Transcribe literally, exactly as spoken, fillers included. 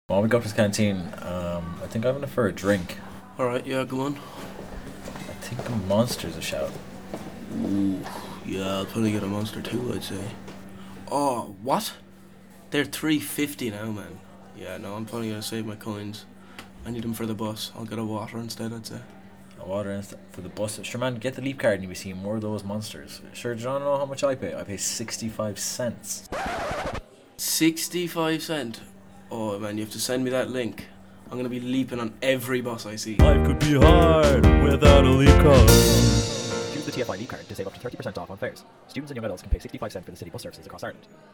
While we go to the canteen, um, I think I'm gonna for a drink. Alright, yeah, go on. I think a Monster's a shout. Ooh, yeah, I'll probably get a Monster too, I'd say. Oh, what? They're three fifty now, man. Yeah, no, I'm probably gonna save my coins. I need them for the bus. I'll get a water instead, I'd say. A water inst- for the bus. Sure, man, get the Leap card and you'll be seeing more of those Monsters. Sure, do you wanna know how much I pay? I pay sixty-five cents. sixty-five cent. Oh, man, you have to send me that link. I'm gonna be leaping on every bus I see. Life could be hard without a Leap card. Use the T F I Leap card to save up to thirty percent off on fares. Students and young adults can pay sixty-five cents for the city bus services across Ireland.